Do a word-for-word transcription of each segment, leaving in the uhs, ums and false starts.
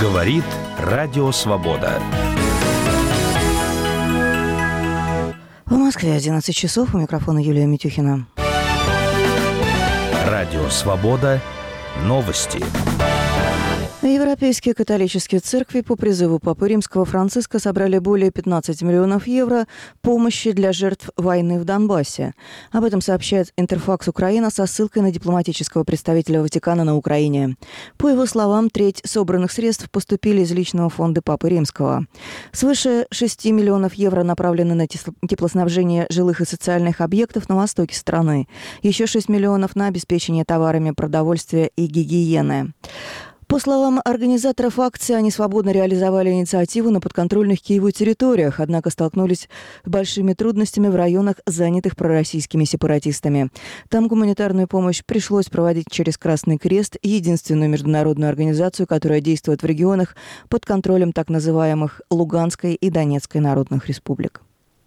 Говорит Радио Свобода. В Москве одиннадцать часов. У микрофона Юлия Митюхина. Радио Свобода. Новости. Европейские католические церкви по призыву Папы Римского Франциска собрали более пятнадцати миллионов евро помощи для жертв войны в Донбассе. Об этом сообщает Интерфакс Украина со ссылкой на дипломатического представителя Ватикана на Украине. По его словам, треть собранных средств поступили из личного фонда Папы Римского. Свыше шести миллионов евро направлены на теплоснабжение жилых и социальных объектов на востоке страны. Еще шесть миллионов на обеспечение товарами продовольствия и гигиены. По словам организаторов акции, они свободно реализовали инициативу на подконтрольных Киеву территориях, однако столкнулись с большими трудностями в районах, занятых пророссийскими сепаратистами. Там гуманитарную помощь пришлось проводить через Красный Крест, единственную международную организацию, которая действует в регионах под контролем так называемых Луганской и Донецкой народных республик.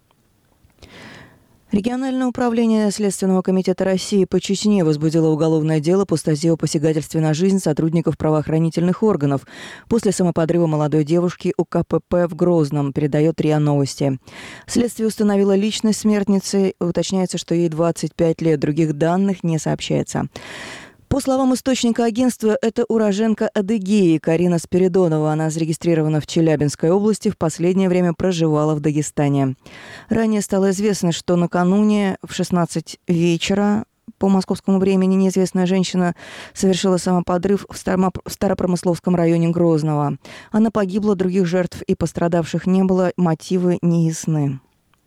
Региональное управление Следственного комитета России по Чечне возбудило уголовное дело по статье о посягательстве на жизнь сотрудников правоохранительных органов после самоподрыва молодой девушки у ка пэ пэ в Грозном, передает РИА Новости. Следствие установило личность смертницы, уточняется, что ей двадцать пять лет, других данных не сообщается. По словам источника агентства, это уроженка Адыгеи Карина Спиридонова. Она зарегистрирована в Челябинской области, в последнее время проживала в Дагестане. Ранее стало известно, что накануне в шестнадцать вечера по московскому времени неизвестная женщина совершила самоподрыв в Старопромысловском районе Грозного. Она погибла, других жертв и пострадавших не было, мотивы не ясны.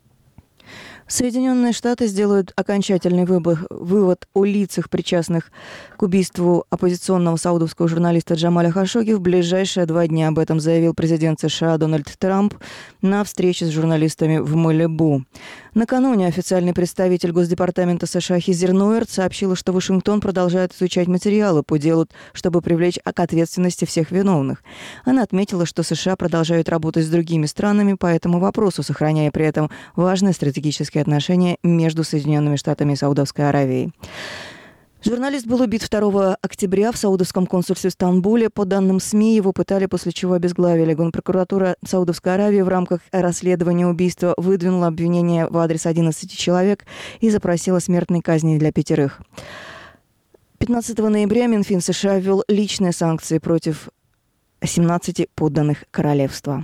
Соединенные Штаты сделают окончательный вывод о лицах, причастных к убийству оппозиционного саудовского журналиста Джамаля Хашогги в ближайшие два дня. Об этом заявил президент США Дональд Трамп на встрече с журналистами в Малибу. Накануне официальный представитель Госдепартамента США Хизер Нуэрт сообщила, что Вашингтон продолжает изучать материалы по делу, чтобы привлечь к ответственности всех виновных. Она отметила, что США продолжают работать с другими странами по этому вопросу, сохраняя при этом важные стратегические отношения между Соединенными Штатами и Саудовской Аравией. Журналист был убит второго октября в саудовском консульстве в Стамбуле. По данным СМИ, его пытали, после чего обезглавили. Генпрокуратура Саудовской Аравии в рамках расследования убийства выдвинула обвинение в адрес одиннадцати человек и запросила смертной казни для пятерых. пятнадцатого ноября Минфин США ввел личные санкции против семнадцати подданных королевства.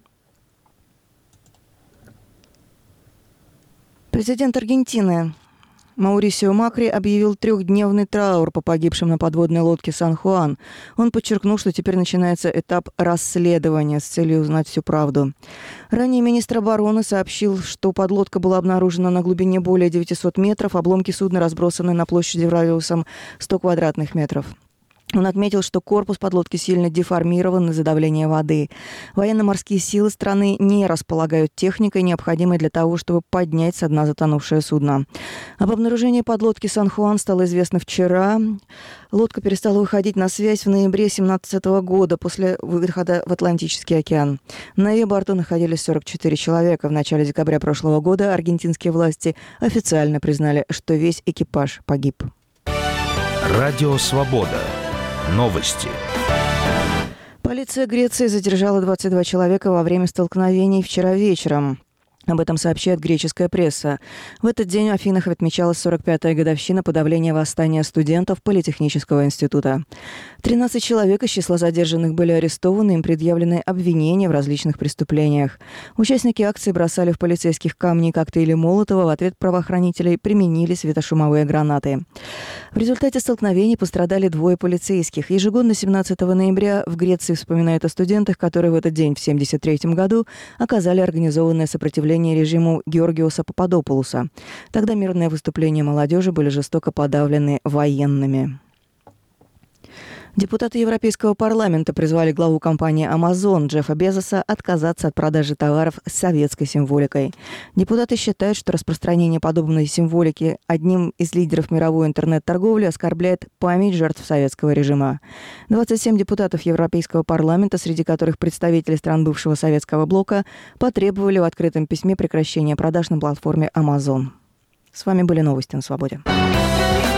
Президент Аргентины Маурисио Макри объявил трехдневный траур по погибшим на подводной лодке «Сан-Хуан». Он подчеркнул, что теперь начинается этап расследования с целью узнать всю правду. Ранее министр обороны сообщил, что подлодка была обнаружена на глубине более девятисот метров, обломки судна разбросаны на площади радиусом сто квадратных метров. Он отметил, что корпус подлодки сильно деформирован из-за давления воды. Военно-морские силы страны не располагают техникой, необходимой для того, чтобы поднять со дна затонувшее судно. Об обнаружении подлодки «Сан-Хуан» стало известно вчера. Лодка перестала выходить на связь в ноябре две тысячи семнадцатого года после выхода в Атлантический океан. На ее борту находились сорок четыре человека. В начале декабря прошлого года аргентинские власти официально признали, что весь экипаж погиб. Радио Свобода. Новости. Полиция Греции задержала двадцать два человека во время столкновений вчера вечером. Об этом сообщает греческая пресса. В этот день в Афинах отмечалась сорок пятая годовщина подавления восстания студентов Политехнического института. тринадцать человек из числа задержанных были арестованы, им предъявлены обвинения в различных преступлениях. Участники акции бросали в полицейских камни и коктейли Молотова. В ответ правоохранителей применили светошумовые гранаты. В результате столкновений пострадали двое полицейских. Ежегодно семнадцатого ноября в Греции вспоминают о студентах, которые в этот день в семьдесят третьем году оказали организованное сопротивление режиму Георгиоса Пападопулоса. Тогда мирные выступления молодежи были жестоко подавлены военными. Депутаты Европейского парламента призвали главу компании Amazon Джеффа Безоса отказаться от продажи товаров с советской символикой. Депутаты считают, что распространение подобной символики одним из лидеров мировой интернет-торговли оскорбляет память жертв советского режима. двадцать семь депутатов Европейского парламента, среди которых представители стран бывшего советского блока, потребовали в открытом письме прекращения продаж на платформе Amazon. С вами были новости на Свободе.